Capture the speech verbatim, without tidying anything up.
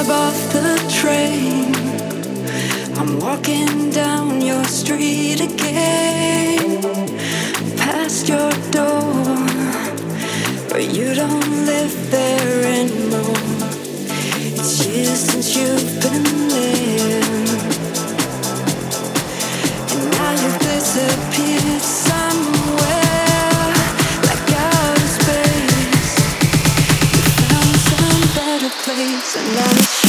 off the train. I'm walking down your street again, past your door, but you don't live there anymore. It's years since you've been there, and now you've disappeared somewhere, like outer space. You found some better place, and now it's